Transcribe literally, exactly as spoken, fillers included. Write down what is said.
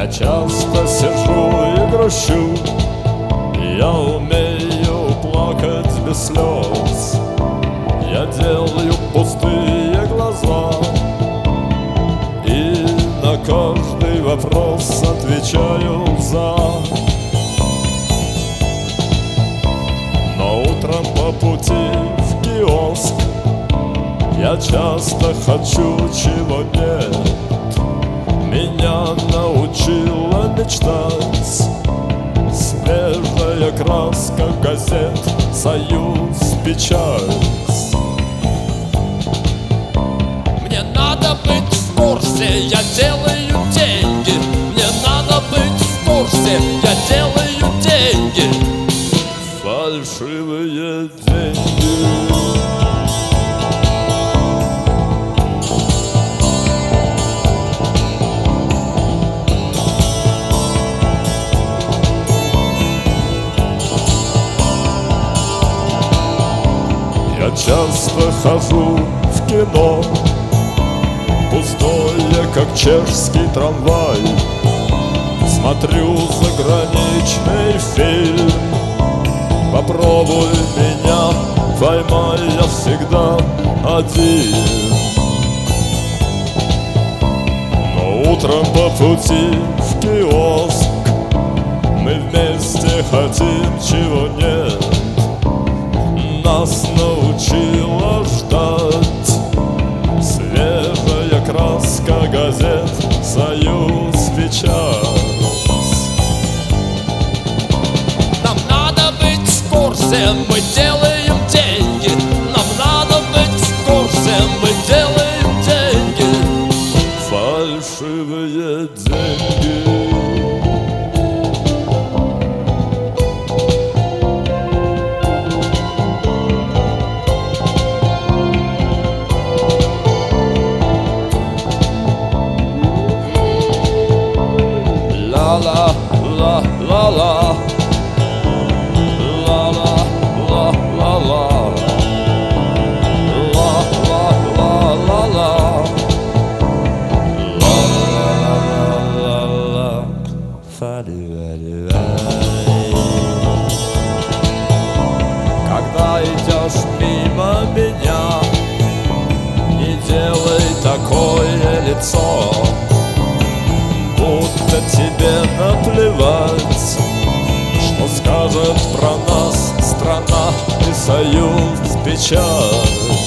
Я часто сижу и грущу, я умею плакать без слез. Я делаю пустые глаза и на каждый вопрос отвечаю «за». Но утром по пути в киоск я часто хочу, чего нет. Меня научила мечтать свежая краска газет, «Союз», «Печать». Мне надо быть в курсе, я делаю деньги. Мне надо быть в курсе, я делаю деньги. Фальшивые деньги. Я часто хожу в кино, пустое, как чешский трамвай. Смотрю заграничный фильм, попробуй меня, поймай, я всегда один. Но утром по пути в киоск мы вместе хотим, чего нет. Нас научила ждать свежая краска газет, «Союз», «Печать». Нам надо быть в курсе, мы делаем деньги. Нам надо быть в курсе, мы делаем деньги. Фальшивые деньги. La la la la la la la la la la la la la la. Когда идешь мимо меня, не делай такое лицо, будто тебе наплевать, что скажет про нас страна и «Союз», «Печать».